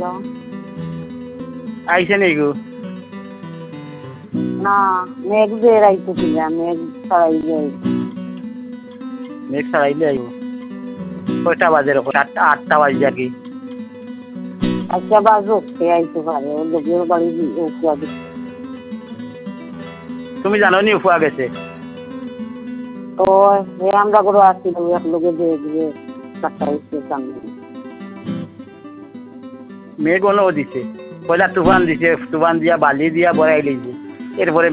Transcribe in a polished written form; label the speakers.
Speaker 1: আইসে নি গো?
Speaker 2: না মেঘ বের আইতেছিল, মেঘ ছাড়াইলে
Speaker 1: মেঘ ছাড়াইলে আইব। কয়টা বাজে রকম? 8টা বাজে আর কি।
Speaker 2: আচ্ছা বাজুক সে আইতে পারে, ওর লোকের বাড়ি উফুয়া দিচ্ছে।
Speaker 1: তুমি জানো নি উফুয়া গেছে?
Speaker 2: তো আমরা করে আসছিল এক লোকে দিয়ে দিয়ে কাটাইছে সামনে।
Speaker 1: মেঘ অন্য দিছে, পয়লা তুফান দিছে, তুফান দিয়া বালি দিয়া বড়াই লইছে, এরপরে